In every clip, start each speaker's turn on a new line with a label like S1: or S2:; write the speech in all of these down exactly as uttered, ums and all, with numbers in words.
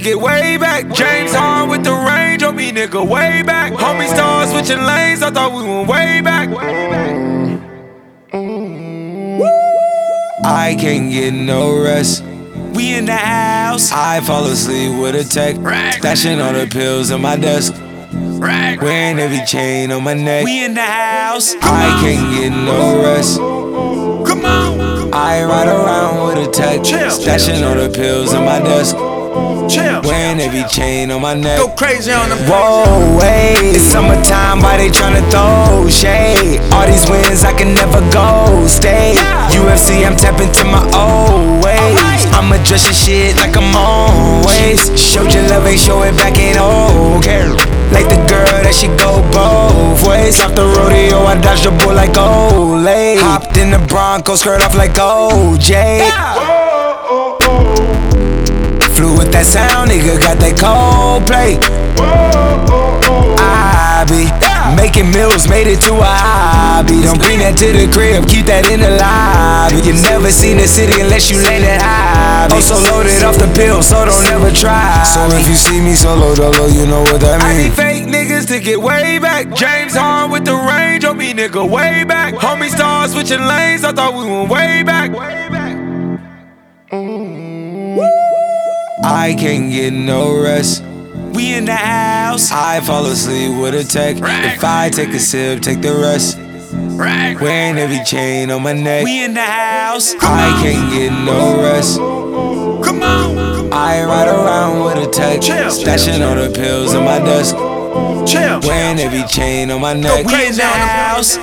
S1: get way back. James Harden with the range on me, nigga, way back. Homie stars switching lanes, I thought we went way back. I can't get no rest. We in the house. I fall asleep with a tech. Stashing all the pills on my desk. Wearing every chain on my neck. We in the house. I can't get no rest. Come on. I ride around with a tech. Stashing all the pills on my desk. Wearing every chain on my neck.
S2: Go crazy on them.
S1: Whoa, wait. It's summertime, why they tryna throw shade? All these wins, I can never go stay. U F C, I'm tapping to my old ways. I'ma dress your shit like I'm always. Showed your love, ain't show it back, ain't okay. Like the girl that she go both ways. Off the rodeo, I dodged the bull like Olay. Hopped in the Bronco, skirt off like O J. Flew with that sound, nigga, got that Coldplay. I be making meals, made it to a hobby. Don't bring that to the crib, keep that in the lobby. You never seen the city unless you land at hobby. Also loaded off the pill, so don't ever try. So if you see me solo dolo, you know what that means. I need fake niggas to get way back. James Harden with the range on me, nigga, way back. Homie stars switching lanes, I thought we went way back. I can't get no rest. We in the house. I fall asleep with a tech. If I take a sip, take the rest. Wearing every chain on my neck. We in the house. I can't get no rest. Come on. I ride around with a tech. Stashing all the pills on my desk. Wearing every chain on my neck. We in the house.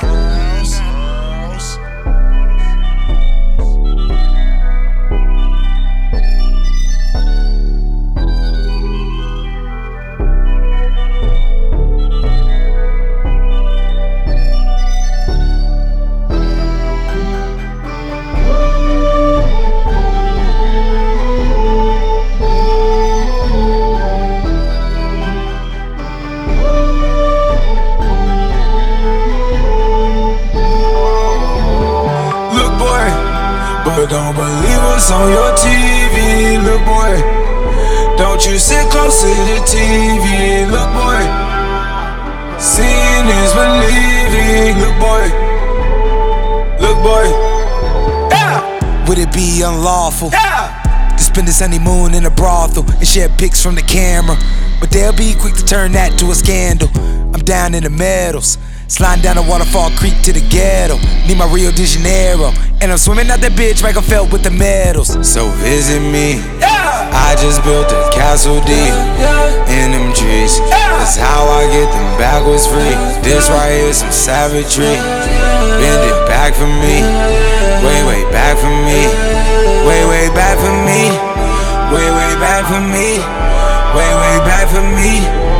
S1: But don't believe what's on your T V, look boy. Don't you sit close to the T V, look boy. Seeing is believing, look boy. Look boy. Yeah. Would it be unlawful? Yeah. To spend this honeymoon in a brothel and share pics from the camera? But they'll be quick to turn that to a scandal. I'm down in the Meadows, sliding down a waterfall creek to the ghetto. Need my Rio de Janeiro, and I'm swimming out that bitch like I'm felt with the medals. So visit me, yeah. I just built a castle deep in them trees. That's how I get them backwards free. This right here some savagery. Bend it back for me, way, way back for me. Way, way back for me. Way, way back for me. Way, way back for me.